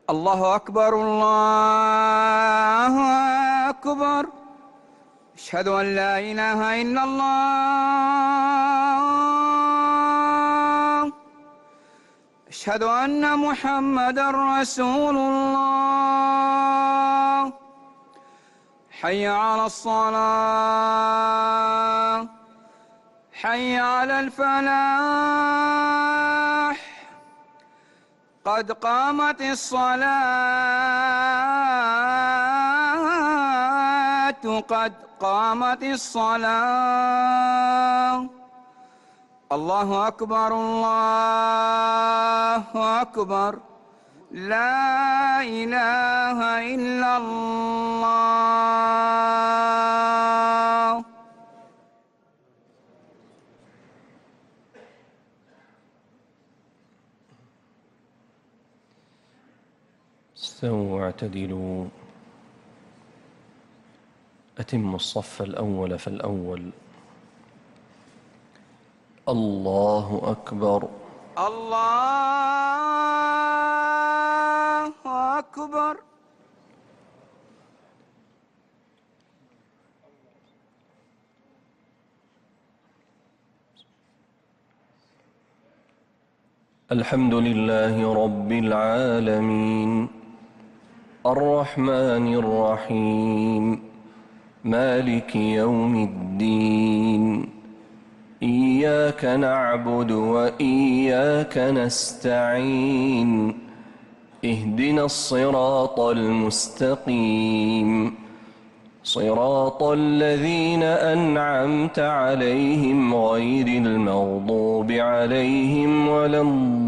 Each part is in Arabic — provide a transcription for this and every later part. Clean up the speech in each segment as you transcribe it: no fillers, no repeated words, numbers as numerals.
الله أكبر الله أكبر. أشهد أن لا إله إلا الله. أشهد أن محمدًا رسول الله. حي على الصلاة، حي على الفلاح، قد قامت الصلاة، قد قامت الصلاة. الله أكبر الله أكبر. لا إله إلا الله. استووا واعتدلوا. أتموا الصف الأول فالأول. الله أكبر. الله أكبر. الحمد لله رب العالمين، الرحمن الرحيم، مالك يوم الدين. إياك نعبد وإياك نستعين. اهدنا الصراط المستقيم، صراط الذين أنعمت عليهم غير المغضوب عليهم ولا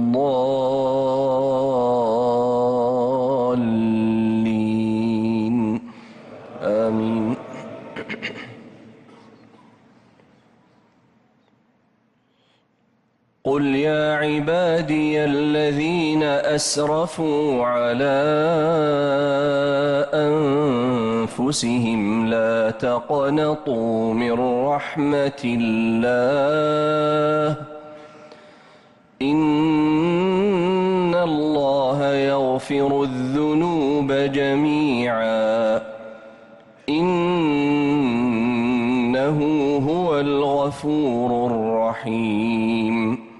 الضالين. آمين. قل يا عبادي الذين أسرفوا على أنفسهم لا تقنطوا من رحمة الله، إن الله يغفر الذنوب جميعا، إنه هو الغفور الرحيم.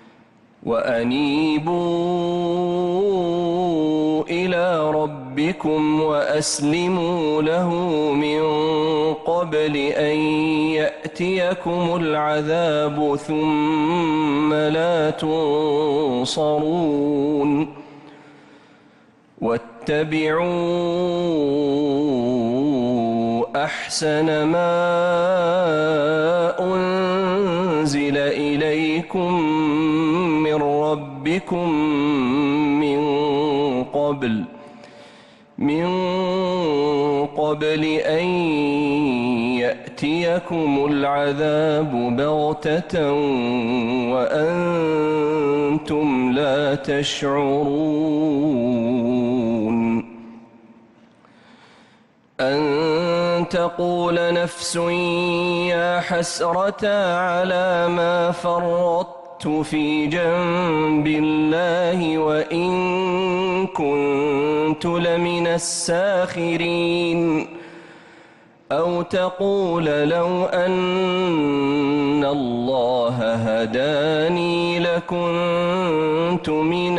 وأنيبوا إلى ربكم وأسلموا له من قبل أن يأتيكم العذاب ثم لا تنصرون. واتبعوا أحسن ما أنزل إليكم من ربكم من قبل أن يأتيكم العذاب بغتة وأنتم لا تشعرون. أن تقول نفس يا حسرة على ما فرطت في جنب الله وإن كنت لمن الساخرين. أو تقول لو أن الله هداني لكنت من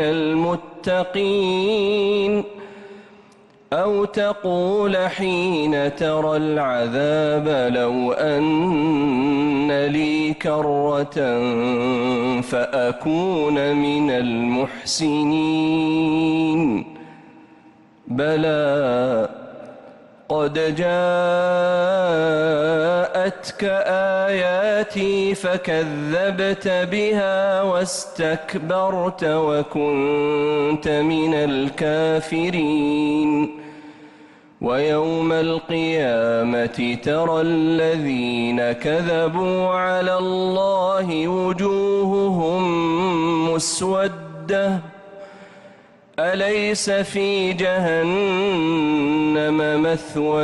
المتقين. أو تقول حين ترى العذاب لو أن لي كرة فأكون من المحسنين. بلى قد جاءتك آياتي فكذبت بها واستكبرت وكنت من الكافرين. ويوم القيامة ترى الذين كذبوا على الله وجوههم مسودة أليس في جهنم مثوى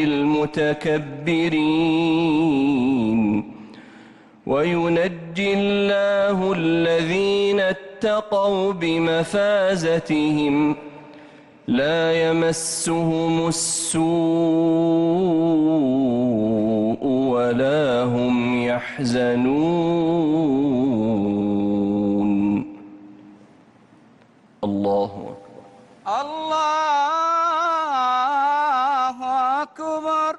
للمتكبرين. وينجي الله الذين اتقوا بمفازتهم لا يمسهم السوء ولا هم يحزنون. الله أكبر. الله أكبر.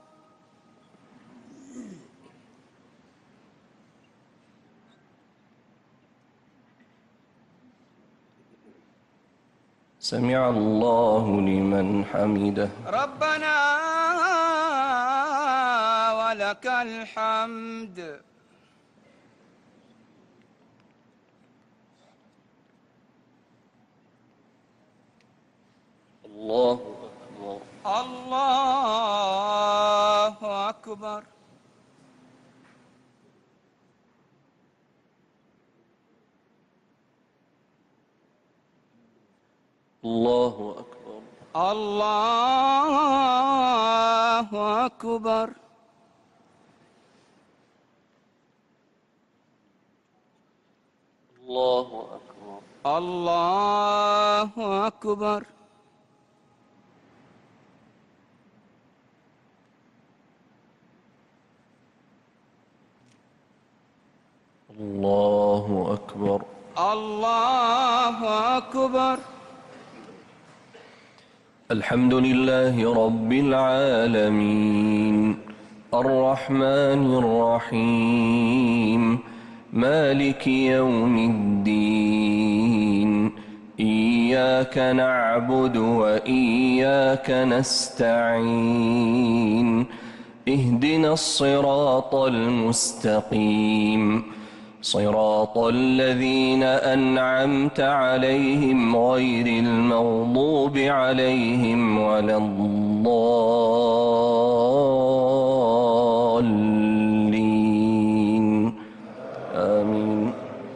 سمع الله لمن حمده. ربنا ولك الحمد. الله أكبر. الله أكبر. الله أكبر. الله أكبر. الله أكبر. الله أكبر. الله أكبر. الله أكبر. الحمد لله رب العالمين الرحمن الرحيم مالك يوم الدين إياك نعبد وإياك نستعين اهدنا الصراط المستقيم صراط الذين أنعمت عليهم غير المغضوب عليهم ولا الضالين آمين.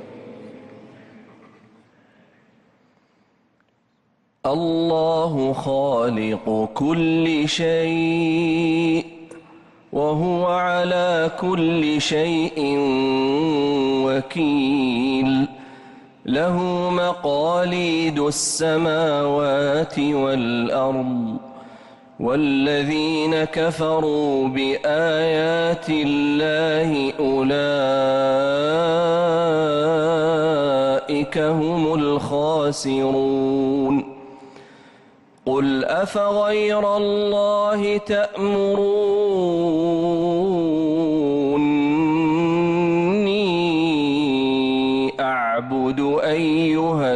الله خالق كل شيء وهو على كل شيء وكيل له مقاليد السماوات والأرض والذين كفروا بآيات الله أولئك هم الخاسرون. قل أفغير الله تأمروني أعبد أيها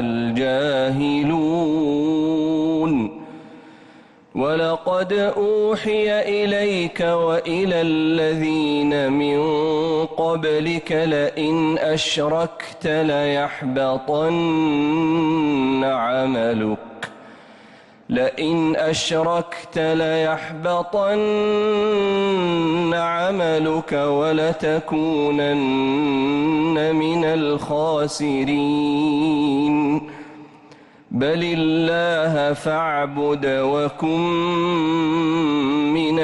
الجاهلون. ولقد أوحي إليك وإلى الذين من قبلك لئن أشركت ليحبطن عملك ولتكونن من الخاسرين. بل الله فاعبد وكن من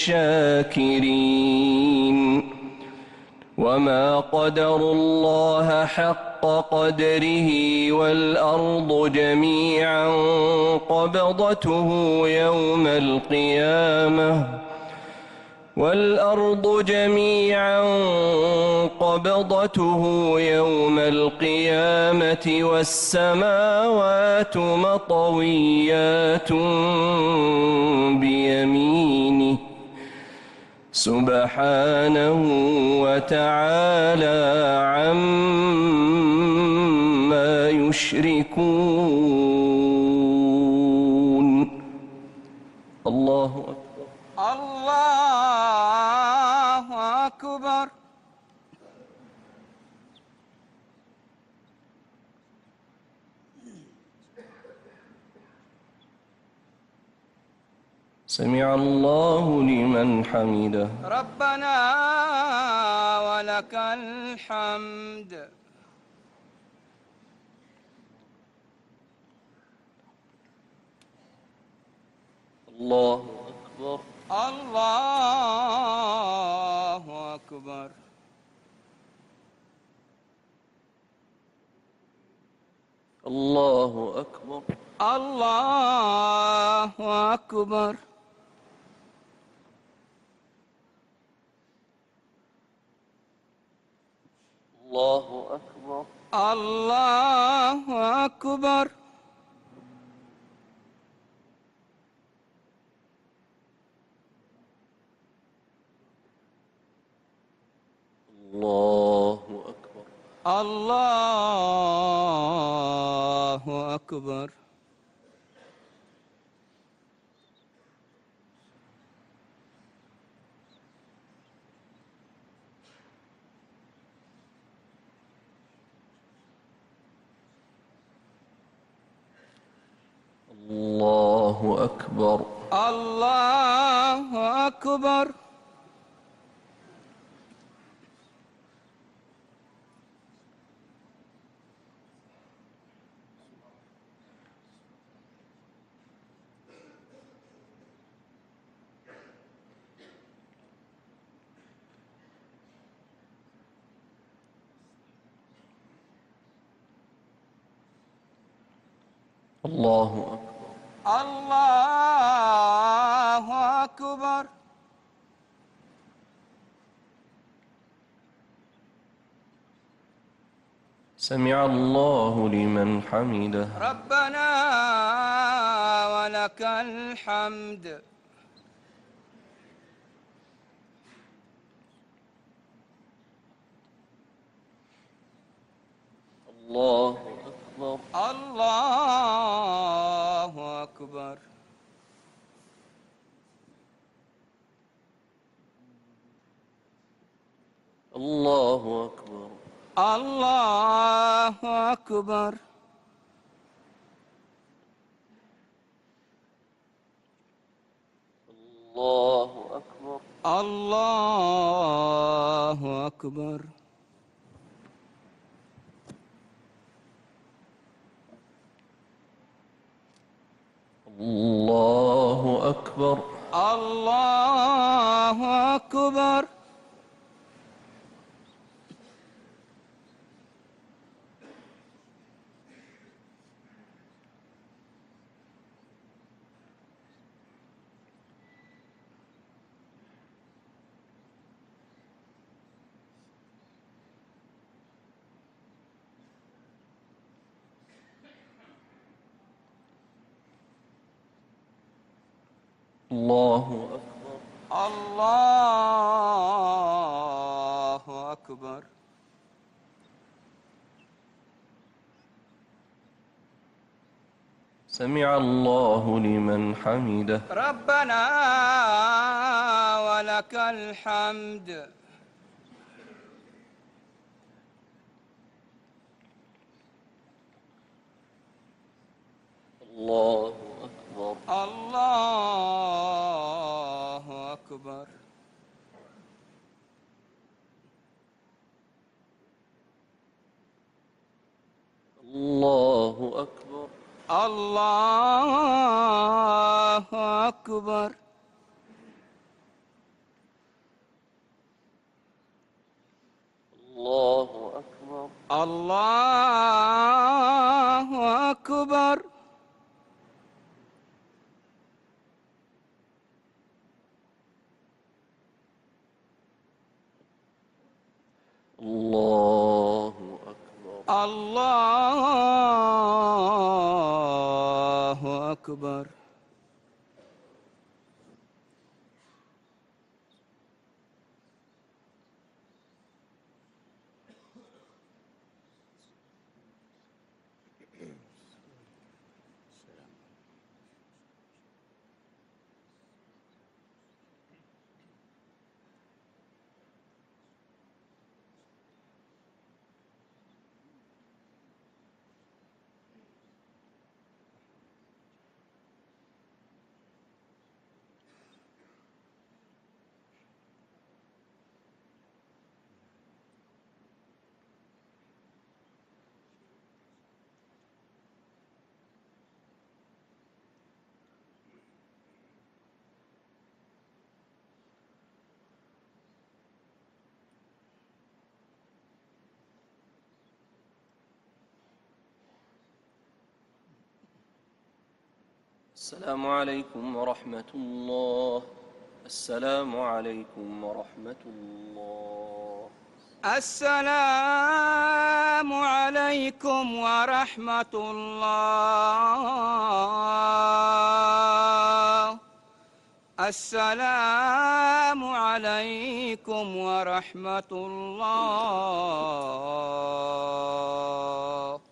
الشاكرين. وما قدروا الله حق قدره والأرض جميعا قبضته يوم القيامة والسماوات مطويات بيمينه سبحانه وتعالى عما يشركون. الله أكبر. الله أكبر. سمع الله لمن حمده. ربنا ولك الحمد. الله أكبر. الله أكبر. الله أكبر. الله أكبر. الله أكبر. الله أكبر. الله أكبر. الله أكبر. الله أكبر. الله أكبر. الله أكبر. الله أكبر. سمع الله لمن حمده. ربنا ولك الحمد. الله أكبر. الله أكبر. الله أكبر. الله أكبر. الله أكبر. الله أكبر. الله أكبر. الله أكبر. الله أكبر. الله أكبر. سمع الله لمن حمده. ربنا ولك الحمد. الله أكبر. الله أكبر. الله أكبر. الله أكبر. الله أكبر. الله أكبر. الله أكبر. الله أكبر. السلام عليكم ورحمة الله. السلام عليكم ورحمة الله. السلام عليكم ورحمة الله. السلام عليكم ورحمة الله.